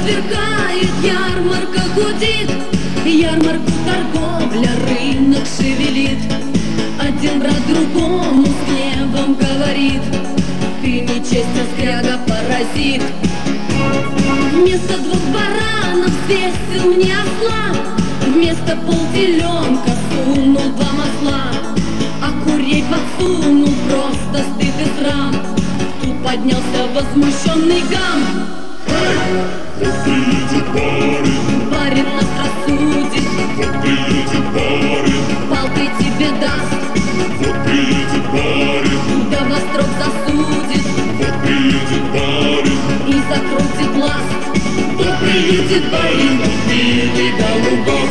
сверкает, ярмарка гудит, ярмарку торговля, рынок шевелит. Один брат другому с гневом говорит: ты нечесть, скряга, паразит. Вместо двух баранов взвесил мне осла, вместо полтеленка сунул два масла, а курей подсунул просто стыд и срам. Тут поднялся возмущенный гам. Вот приедет барин, Барин нас рассудит, вот приедет барин, палкой тебе даст, вот приедет барин, да во строк засудит вот приедет барин, и закрутит глаз. вот приедет барин, вот милый голубок.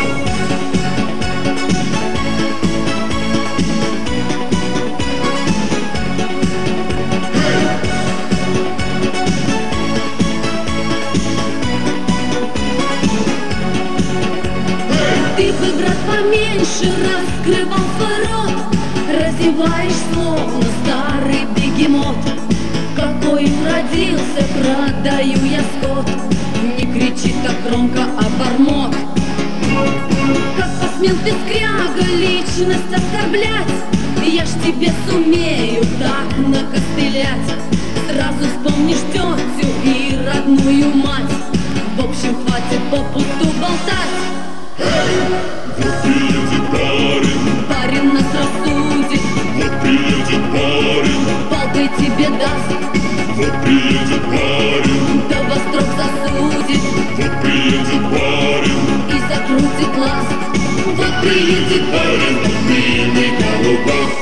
Ты бы, брат, поменьше раскрывал свой рот, разеваешь, словно старый бегемот. Какой родился, продаю я скот, не кричи так громко, а бормот. Как посмел ты, скряга, личность оскорблять, я ж тебе сумею так накостылять. Сразу вспомнишь тетю и родную мать, в общем, хватит попусту болтать. Вот приедет барин, Барин нас рассудит, вот приедет барин, палкой тебе даст, вот приедет барин, да во строк засудит вот приедет барин, и закрутит глаз. вот приедет барин, вот милый голубок.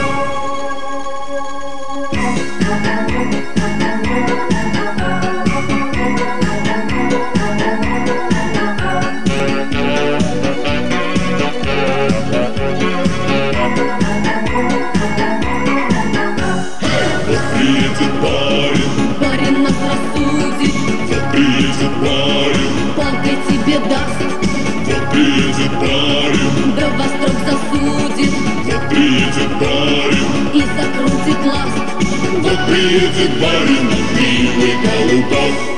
Приедет барин, Барин нас рассудит, вот приедет барин, палкой тебе даст, вот приедет барин, да во строк засудит вот приедет барин, и закрутит глаз. вот приедет барин, вот милый голубок.